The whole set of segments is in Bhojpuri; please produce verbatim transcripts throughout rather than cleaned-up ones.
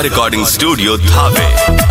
दुर्गा रिकॉर्डिंग स्टूडियो धावे।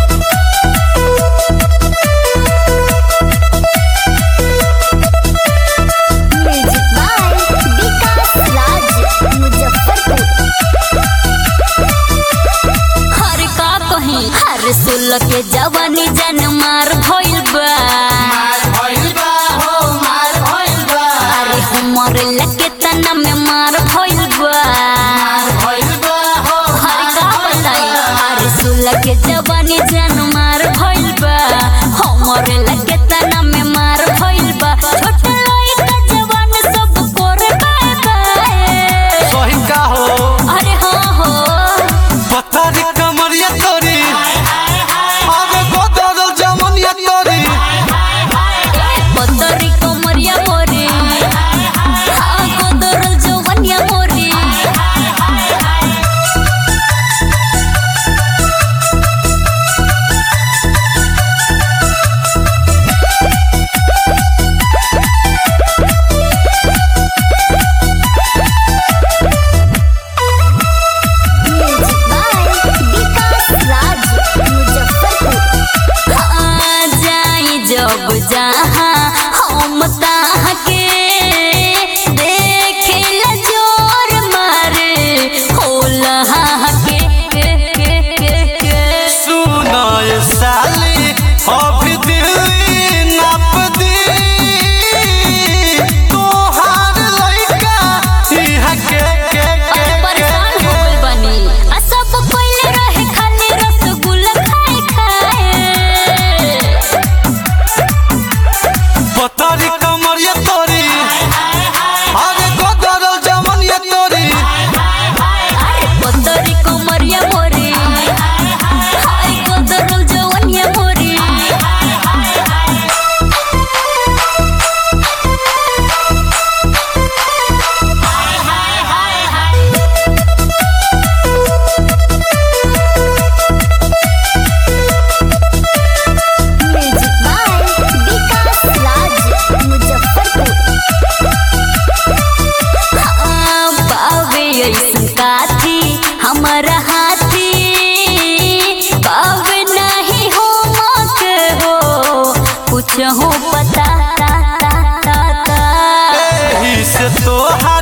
सुल के जवानी जन मार भइल बा मार भइल बा हो मार भइल बा अरे हमर लके तना में मार भइल बा मार भइल बा हो हर का बताई अरे सुल के जवानी जन मार भइल बा हमर लके तना में मार भइल बा छोट लइका जवान सब कोर बाए सही का हो अरे हां हो पता रे कमरिया तोरी बतरी कमरिया मोरे हाँ गोदरल जवनिया मोरे जब जहाँ हम तहाँ के देखे ला जोर मारे होला के सुनाए साली अभी दिल नाप दी तोहार लइका इहा के के के परेशान हो गइल बनी आ सब पहिले रहे खाली रसगुल्ला खाए खाए पतारी कमरिया तोरी अरे गोदरल जवनिया तोरी अरे बतरी कमरिया मोरे हाय गोदरल जवनिया मोरे हमारा हाथी बावे नहीं हो मत हो कुछ हो पता एही से तोहार